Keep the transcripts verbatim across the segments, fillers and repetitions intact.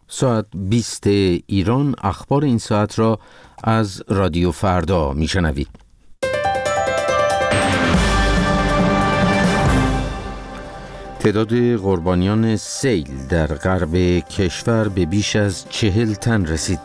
ساعت بیست ایران اخبار این ساعت را از رادیو فردا میشنوید. تعداد قربانیان سیل در غرب کشور به بیش از چهل تن رسید.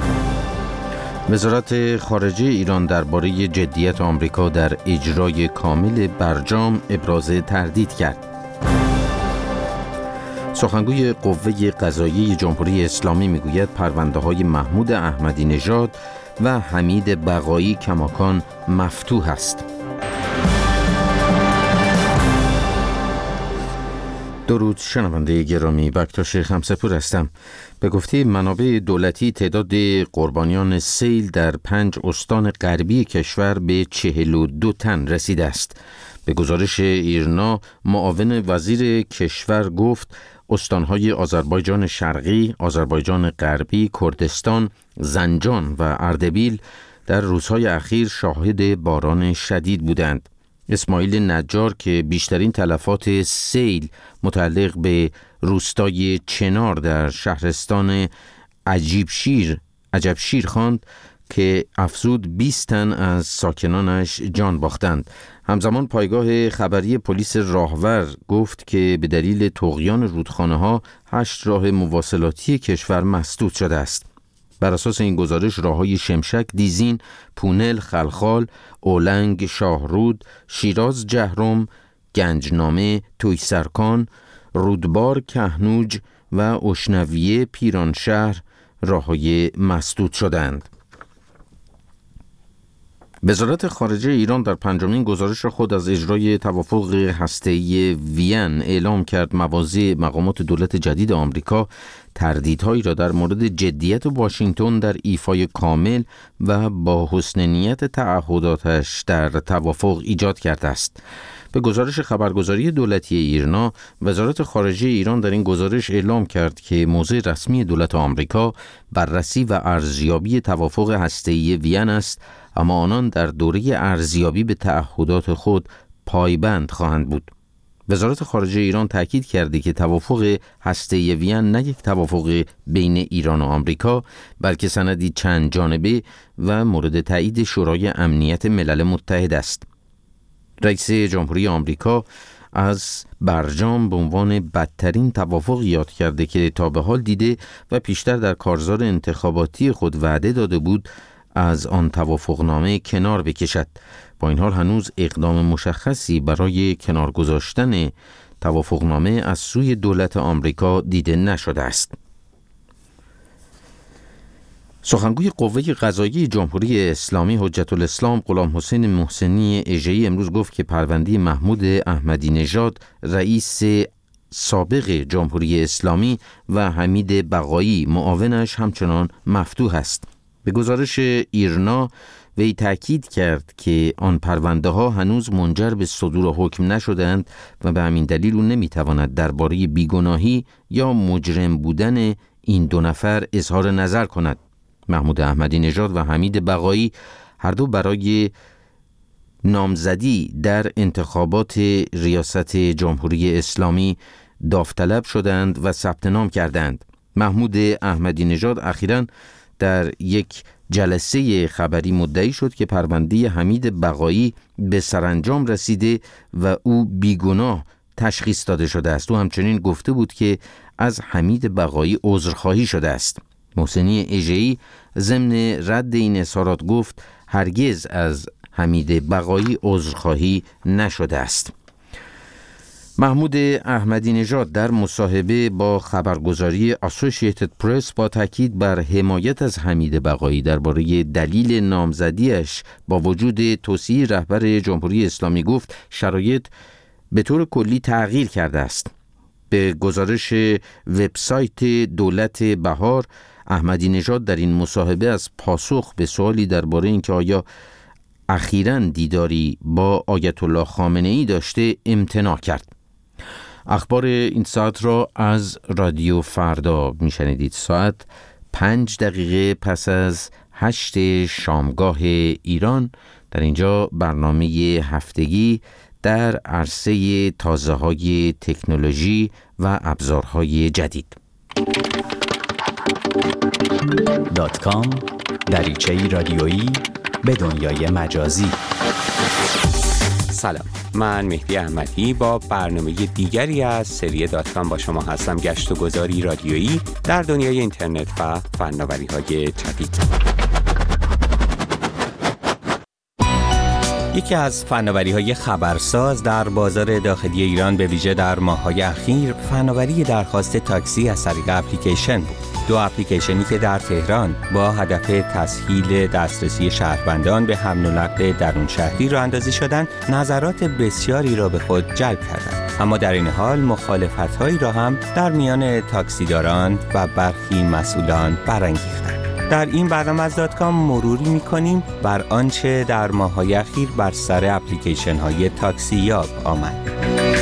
وزارت خارجه ایران درباره جدیت آمریکا در اجرای کامل برجام ابراز تردید کرد. سخنگوی قوه قضاییه جمهوری اسلامی میگوید پرونده‌های محمود احمدی نژاد و حمید بقایی کماکان مفتوح است. درود شنونده گرامی، بکتاش خمسپور هستم. به گفته منابع دولتی تعداد قربانیان سیل در پنج استان غربی کشور به چهل و دو تن رسیده است. به گزارش ایرنا، معاون وزیر کشور گفت استانهای آذربایجان شرقی، آذربایجان غربی، کردستان، زنجان و اردبیل در روزهای اخیر شاهد باران شدید بودند. اسماعیل نجار که بیشترین تلفات سیل متعلق به روستای چنار در شهرستان عجیبشیر عجبشیر خواند که افزود بیست تن از ساکنانش جان باختند. همزمان پایگاه خبری پلیس راهور گفت که به دلیل طغیان رودخانه‌ها هشت راه مواصلاتی کشور مسدود شده است. بر اساس این گزارش راه‌های شمشک، دیزین، پونل، خلخال، اولنگ، شاهرود، شیراز جهرم، گنجنامه، تویسرکان، رودبار، کهنوج و اشنویه پیرانشهر راه‌های مسدود شدند. وزارت خارجه ایران در پنجمین گزارش خود از اجرای توافق هسته‌ای وین اعلام کرد مواضع مقامات دولت جدید آمریکا تردیدهایی را در مورد جدیت واشنگتن در ایفای کامل و با حسن نیت تعهداتش در توافق ایجاد کرده است. به گزارش خبرگزاری دولتی ایرنا، وزارت خارجه ایران در این گزارش اعلام کرد که موضع رسمی دولت آمریکا بررسی و ارزیابی توافق هسته‌ای وین است، اما آنان در دوره ارزیابی به تعهدات خود پایبند خواهند بود. وزارت خارجه ایران تاکید کرده که توافق هسته‌ای وین نه یک توافق بین ایران و آمریکا، بلکه سندی چند جانبه و مورد تایید شورای امنیت ملل متحد است. رئیس جمهوری آمریکا از برجام به عنوان بدترین توافق یاد کرده که تا به حال دیده و پیشتر در کارزار انتخاباتی خود وعده داده بود از آن توافقنامه کنار بکشد. با این حال هنوز اقدام مشخصی برای کنار گذاشتن توافقنامه از سوی دولت آمریکا دیده نشده است. سخنگوی قوه قضاییه جمهوری اسلامی حجت الاسلام غلام حسین محسنی اژه‌ای امروز گفت که پرونده محمود احمدی نژاد رئیس سابق جمهوری اسلامی و حمید بقایی معاونش همچنان مفتوح است. به گزارش ایرنا وی تأکید کرد که آن پرونده ها هنوز منجر به صدور حکم نشدند و به همین دلیل او نمیتواند درباره بیگناهی یا مجرم بودن این دو نفر اظهار نظر کند. محمود احمدی نژاد و حمید بقایی هر دو برای نامزدی در انتخابات ریاست جمهوری اسلامی داوطلب شدند و ثبت نام کردند. محمود احمدی نژاد اخیراً در یک جلسه خبری مدعی شد که پرونده حمید بقایی به سرانجام رسیده و او بیگناه تشخیص داده شده است. او همچنین گفته بود که از حمید بقایی عذرخواهی شده است. محسنی اژه‌ای ضمن رد این اظهارات گفت هرگز از حمید بقایی عذرخواهی نشده است. محمود احمدی نژاد در مصاحبه با خبرگزاری اسوسییتد پرس با تاکید بر حمایت از حمید بقایی درباره دلیل نامزدیش با وجود توصیه رهبر جمهوری اسلامی گفت شرایط به طور کلی تغییر کرده است. به گزارش وبسایت دولت بهار، احمدی نژاد در این مصاحبه از پاسخ به سوالی درباره اینکه آیا اخیراً دیداری با آیت الله خامنه‌ای داشته امتناع کرد. اخبار این ساعت را از رادیو فردا میشنیدید. ساعت پنج دقیقه پس از هشت شامگاه ایران. در اینجا برنامه هفتگی در عرصه تازه‌های تکنولوژی و ابزارهای جدید. دات کام دریچه‌ای رادیویی به دنیای مجازی. سلام، من مهدی احمدی با برنامه دیگری از سری دات کام با شما هستم. گشت و گذاری رادیویی در دنیای اینترنت و فناوری‌های جدید. یکی از فناوری‌های خبرساز در بازار داخلی ایران به ویژه در ماه‌های اخیر فناوری درخواست تاکسی از طریق اپلیکیشن بود. دو اپلیکیشنی که در تهران با هدف تسهیل دسترسی شهروندان به حمل و نقل درون شهری راه اندازی شدند، نظرات بسیاری را به خود جلب کردند. اما در این حال مخالفت‌هایی را هم در میان تاکسیداران و برخی مسئولان برانگیختند. در این برنامه از دات کام مروری می‌کنیم بر آنچه در ماه‌های اخیر بر سر اپلیکیشن‌های تاکسی یاب آمد.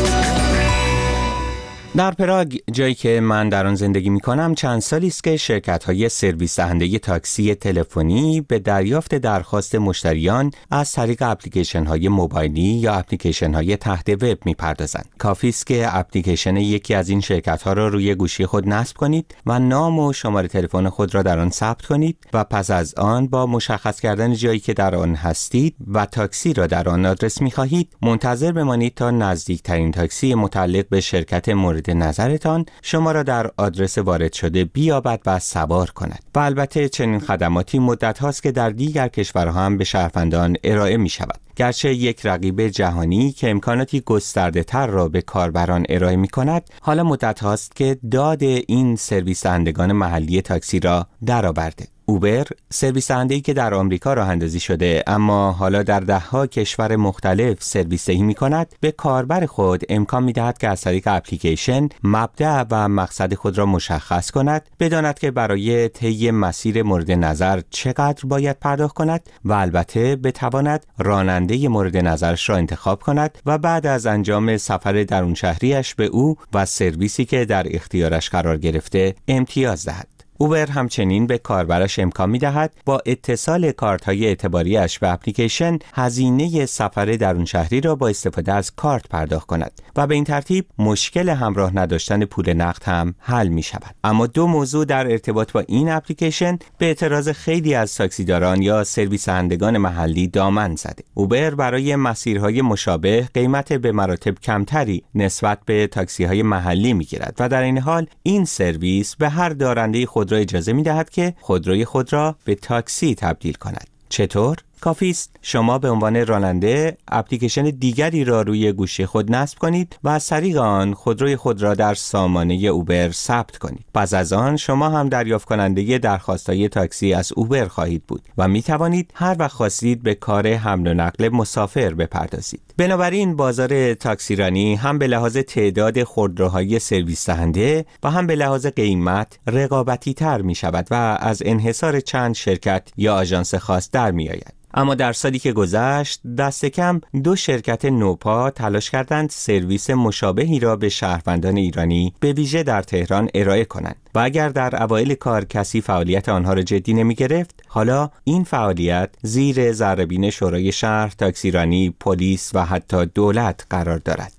در پراگ، جایی که من در آن زندگی می‌کنم، چند سالی است که شرکت‌های سرویس دهنده تاکسی تلفنی به دریافت درخواست مشتریان از طریق اپلیکیشن‌های موبایلی یا اپلیکیشن‌های تحت وب می‌پردازند. کافی است که اپلیکیشن یکی از این شرکت‌ها را روی گوشی خود نصب کنید و نام و شماره تلفن خود را در آن ثبت کنید و پس از آن با مشخص کردن جایی که در آن هستید و تاکسی را در آن آدرس می‌خواهید، منتظر بمانید تا نزدیکترین تاکسی متعلق به شرکت مورد نظرتان شما را در آدرس وارد شده بیابد و سوار کند. و البته چنین خدماتی مدت هاست که در دیگر کشورها هم به شهروندان ارائه می شود. گرچه یک رقیب جهانی که امکاناتی گسترده تر را به کاربران ارائه می کند، حالا مدت هاست که داد این سرویس دهندگان محلی تاکسی را درآورده. اوبر، سرویس دهنده‌ای که در آمریکا راه اندازی شده اما حالا در ده‌ها کشور مختلف سرویس دهی می‌کند، به کاربر خود امکان می‌دهد که از طریق اپلیکیشن مبدأ و مقصد خود را مشخص کند، بداند که برای طی مسیر مورد نظر چقدر باید پرداخت کند و البته بتواند راننده مورد نظرش را انتخاب کند و بعد از انجام سفر درون شهریش به او و سرویسی که در اختیارش قرار گرفته امتیاز دهد. اوبر همچنین به کاربرش امکان می‌دهد با اتصال کارت‌های اعتباریش به اپلیکیشن هزینه سفر درون شهری را با استفاده از کارت پرداخت کند و به این ترتیب مشکل همراه نداشتن پول نقد هم حل می‌شود. اما دو موضوع در ارتباط با این اپلیکیشن به اعتراض خیلی از تاکسیداران یا سرویس دهندگان محلی دامن زده. اوبر برای مسیرهای مشابه قیمت به مراتب کمتری نسبت به تاکسی‌های محلی می‌گیرد و در این حال این سرویس به هر دارنده خود را اجازه می‌دهد که خودروی خود را به تاکسی تبدیل کند. چطور؟ کافی است شما به عنوان راننده اپلیکیشن دیگری را روی گوشی خود نصب کنید و از طریق آن خودروی خود را در سامانه اوبر ثبت کنید. پس از آن شما هم دریافت کننده درخواست‌های تاکسی از اوبر خواهید بود و می توانید هر وقت خواستید به کار حمل و نقل مسافر بپردازید. بنابراین بازار تاکسیرانی هم به لحاظ تعداد خودروهای سرویس دهنده و هم به لحاظ قیمت رقابتی تر می شود و از انحصار چند شرکت یا آژانس خاص در می آید. اما در سالی که گذشت دست کم دو شرکت نوپا تلاش کردند سرویس مشابهی را به شهروندان ایرانی به ویژه در تهران ارائه کنند و اگر در اوایل کار کسی فعالیت آنها را جدی نمی گرفت، حالا این فعالیت زیر ذره‌بین شورای شهر، تاکسیرانی، پلیس و حتی دولت قرار دارد.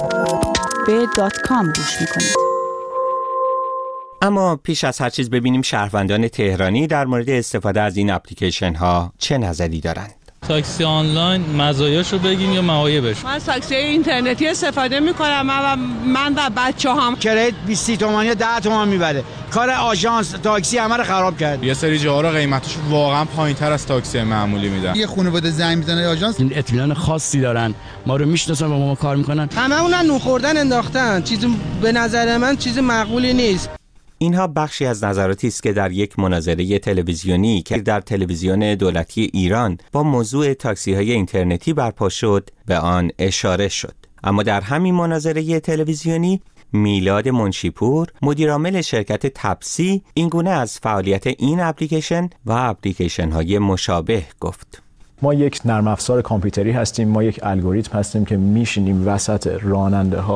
به دات کام گوش می‌کنید. اما پیش از هر چیز ببینیم شهروندان تهرانی در مورد استفاده از این اپلیکیشن ها چه نظری دارند. تاکسی آنلاین مزایاشو بگین یا معایبش؟ من از تاکسی اینترنتی استفاده میکنم و من و بچه هم کرایه بیست تومانی یا ده تومان میبره. کار آژانس تاکسی همه رو خراب کرد. یه سری جاها رو قیمتش واقعا پایینتر از تاکسی معمولی میدن. یه خانواده زنگ میزنه آژانس، این اطمینان خاصی دارن، ما رو میشناسن و ما کار میکنن. هممون نون خوردن انداختن. چیزی به نظر من چیز معقولی نیست. اینها بخشی از نظراتی است که در یک مناظره تلویزیونی که در تلویزیون دولتی ایران با موضوع تاکسی‌های اینترنتی برپا شد به آن اشاره شد. اما در همین مناظره تلویزیونی میلاد منشیپور، مدیرعامل شرکت تپسی، این گونه از فعالیت این اپلیکیشن و اپلیکیشن‌های مشابه گفت. ما یک نرم افزار کامپیوتری هستیم، ما یک الگوریتم هستیم که میشینیم وسط راننده ها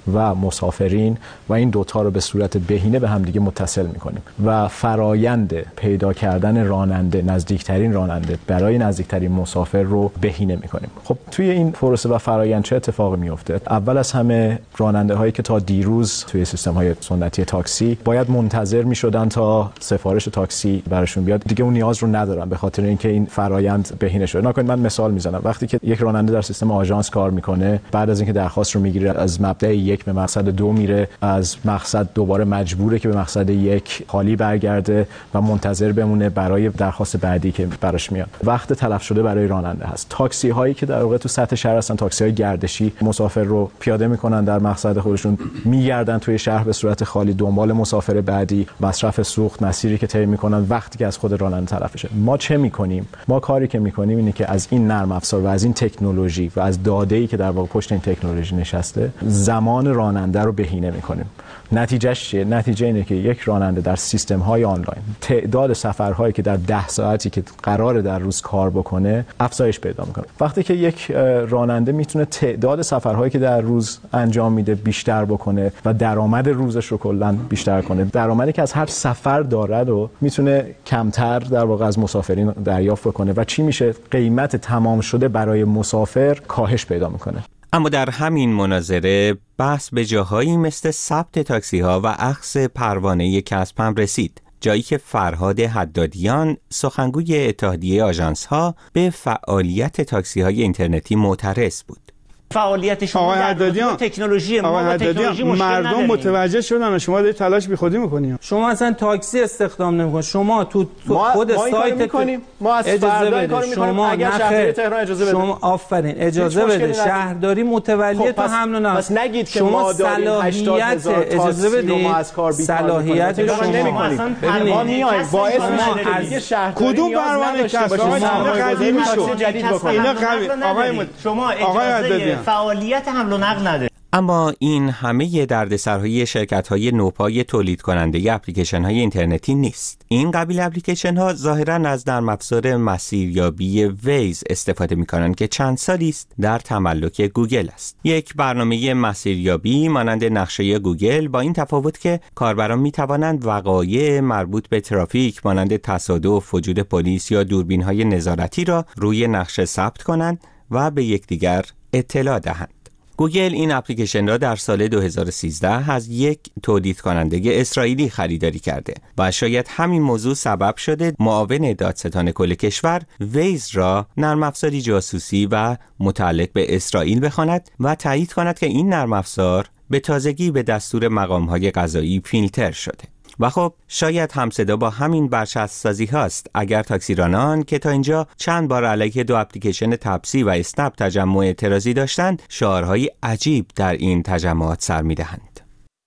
و مسافرین و این دوتا رو به صورت بهینه به همدیگه متصل میکنیم و فرایند پیدا کردن راننده، نزدیکترین راننده برای نزدیکترین مسافر رو بهینه میکنیم. خب توی این پروسه و فرایند چه اتفاقی میفته؟ اول از همه راننده هایی که تا دیروز توی سیستم های سنتی تاکسی باید منتظر میشدن تا سفارش تاکسی براشون بیاد، دیگه اون نیاز رو ندارن به خاطر اینکه این فرایند بهینه شده. نکنید من مثال میزنم، وقتی که یک راننده در سیستم آژانس کار میکنه، بعد از اینکه درخواست رو میگیره از مبدا یک به مقصد دو میره، از مقصد دوباره مجبوره که به مقصد یک خالی برگرده و منتظر بمونه برای درخواست بعدی که براش میاد. وقت تلف شده برای راننده هست. تاکسی هایی که در واقع تو سطح شهر هستن، تاکسی های گردشی، مسافر رو پیاده میکنن در مقصد خودشون، میگردن توی شهر به صورت خالی دنبال مسافر بعدی، مصرف سوخت، مسیری که طی میکنن وقتی که از خود راننده تلف بشه. ما چه میکنیم؟ ما کاری که میکنیم اینه که از این نرم افزار و از این تکنولوژی و از داده‌ای که در واقع پشت این تکنولوژی نشسته زمان راننده رو بهینه میکنیم. نتیجهش چیه؟ نتیجه اینه که یک راننده در سیستم های آنلاین تعداد سفرهایی که در ده ساعتی که قراره در روز کار بکنه افزایش پیدا میکنه. وقتی که یک راننده میتونه تعداد سفرهایی که در روز انجام میده بیشتر بکنه و درآمد روزش رو کلا بیشتر کنه، درآمدی که از هر سفر داره رو میتونه کمتر در واقع از مسافرین دریافت کنه و چی میشه؟ قیمت تمام شده برای مسافر کاهش پیدا میکنه. اما در همین مناظره بحث به جاهایی مثل ثبت تاکسی ها و اخذ پروانه کسب هم رسید، جایی که فرهاد حدادیان سخنگوی اتحادیه آژانس ها به فعالیت تاکسی های اینترنتی معترض بود. فعالیت شما در تکنولوژی ما با تکنولوژی مشکل مردم نداریم. متوجه شدن، شما دارید تلاش بیخودی میکنید. شما اصلا تاکسی استخدام نمیکنید. شما تو, تو ما خود ما سایت میکنیم، ما از اجازه بده کار میکنیم اگر شهرداری تهران اجازه بده. شما آفرین اجازه بده، شهرداری متولی خب تو حمل و نقل. پس نگید که شما ما داریم هشتاد هزار اجازه بدید صلاحیت شما نمیکنیم. ما میایم باعث میشه که شهرداری کدوم پروانه کسب آقا قدیمی شد جدید بکنید. اینا قوی آقای شما اجازه فعالیت حمل و نقل ندارید. اما این همه دردسرهای شرکت‌های نوپای تولید کننده اپلیکیشن‌های اینترنتی نیست. این قبیل اپلیکیشن‌ها ظاهراً از نرم افزار مسیریابی ویز استفاده می‌کنند که چند سالی است در تملک گوگل است. یک برنامه مسیریابی مانند نقشه گوگل، با این تفاوت که کاربران می‌توانند وقایع مربوط به ترافیک مانند تصادف، وجود پلیس یا دوربین‌های نظارتی را روی نقشه ثبت کنند و به یکدیگر اطلاع دهند. گوگل این اپلیکیشن را در سال دو هزار و سیزده از یک تولید کننده اسرائیلی خریداری کرده و شاید همین موضوع سبب شده معاون دادستان کل کشور ویز را نرم افزاری جاسوسی و متعلق به اسرائیل بخواند و تایید کند که این نرم افزار به تازگی به دستور مقام‌های قضایی فیلتر شده. و خب شاید همصدا با همین برچسب‌سازی هاست اگر تاکسیرانان که تا اینجا چند بار علیه دو اپلیکیشن تپسی و اسنپ تجمع اعتراضی داشتند شعارهای عجیب در این تجمعات سر می‌دهند.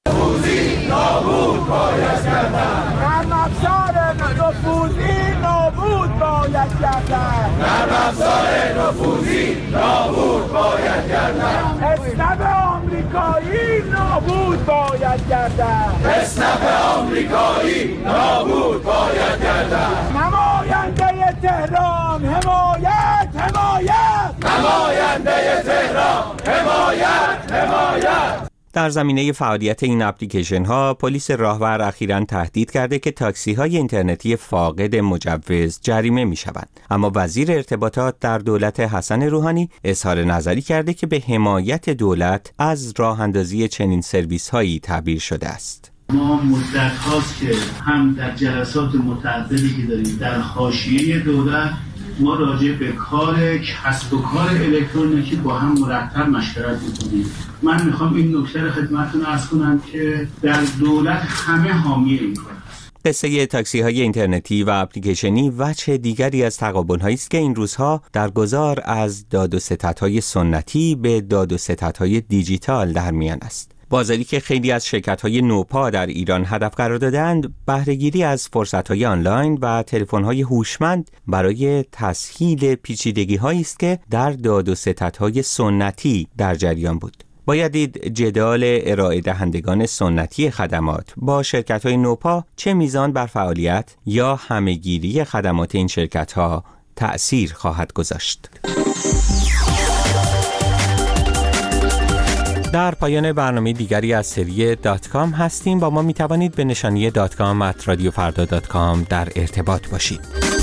نفوذی نابود باید کردن، نرم افزار نفوذی نابود باید کردن، نرم افزار نفوذی نابود باید کردن، اسنپ آمریکایی نابود باید کردن، اسنپ آمریکایی نابود باید کردن، نماینده تهران حمایت حمایت، نماینده تهران حمایت حمایت. در زمینه فعالیت این اپلیکیشن ها پلیس راهور اخیراً تهدید کرده که تاکسی های اینترنتی فاقد مجوز جریمه می شوند. اما وزیر ارتباطات در دولت حسن روحانی اظهار نظری کرده که به حمایت دولت از راه اندازی چنین سرویس هایی تعبیر شده است. ما مدت هاست که هم در جلسات متعددی که داریم در حاشیه دولت ما راجع به کار کسب و کار الکترونیکی با هم مرتب مشورت می‌کنیم. من میخوام این نکته رو خدمتتون عرض کنم که در دولت همه حامی این کار است. قصه تاکسی های اینترنتی و اپلیکیشنی وجه دیگری از تقابل‌هایی است که این روزها در گذار از داد و ستدهای سنتی به داد و ستدهای دیجیتال در میان است. بازاری که خیلی از شرکت‌های نوپا در ایران هدف قرار دادند، بهره‌گیری از فرصت‌های آنلاین و تلفن‌های هوشمند برای تسهیل پیچیدگی‌هایی است که در داد و ستدهای سنتی در جریان بود. باید دید جدال ارائه دهندگان سنتی خدمات با شرکت‌های نوپا چه میزان بر فعالیت یا همه‌گیری خدمات این شرکت‌ها تأثیر خواهد گذاشت. در پایان برنامه دیگری از سری دات کام هستیم. با ما می توانید به نشانی دات کام ات رادیو فردا دات کام در ارتباط باشید.